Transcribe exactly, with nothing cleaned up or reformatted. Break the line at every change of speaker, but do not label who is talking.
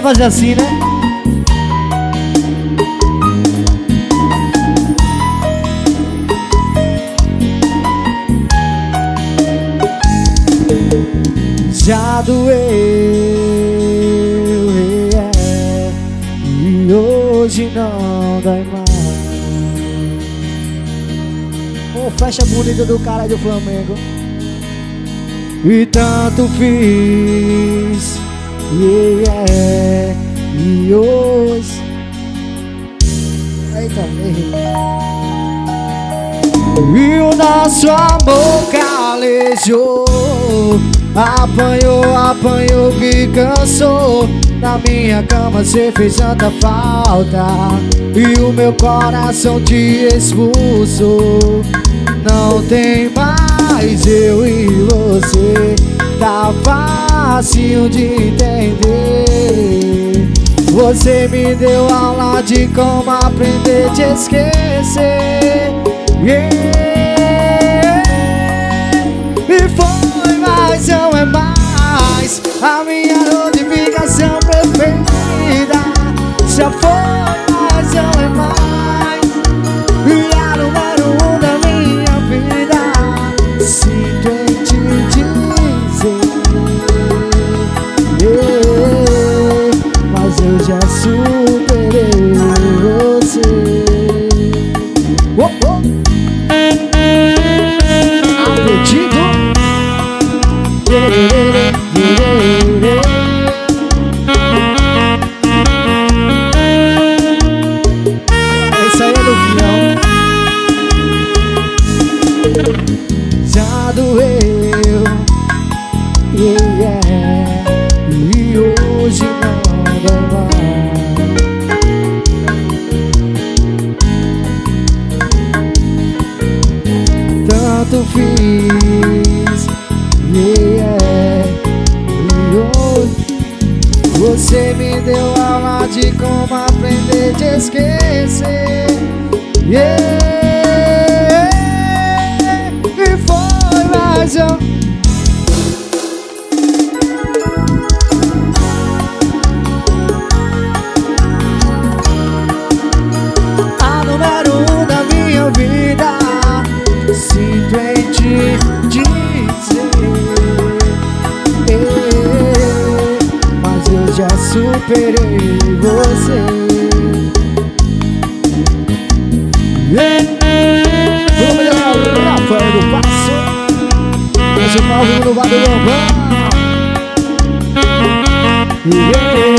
fazer assim, né? Já doeu, é, e hoje não dói mais. Oh, flecha bonita do cara do Flamengo. E tanto fiz, yeah, e hoje. Eita, errei. E o nosso amor calejou, apanhou, apanhou que cansou. Na minha cama cê fez tanta falta, e o meu coração te expulsou. Não tem mais eu e você, tá fácil de entender. Você me deu aula de como aprender a te esquecer, yeah. E foi, mas não é mais a minha notificação preferida. Já foi, mas não é mais e a número um da minha vida. Sinto em te dizer, yeah, mas eu já superei você. Oh, oh. Apetito. Esse aí é do Fião. Já doeu, yeah, e hoje não dói mais. Tanto fiz, yeah, e hoje você me deu aula de como aprender a te esquecer, yeah. E foi mais eu. A número um da minha vida. Sinto em te dizer, eh, mas eu já superei você. Vamos melhorar o Rafael do Passo. Esse pau vindo do Vale do Lobão.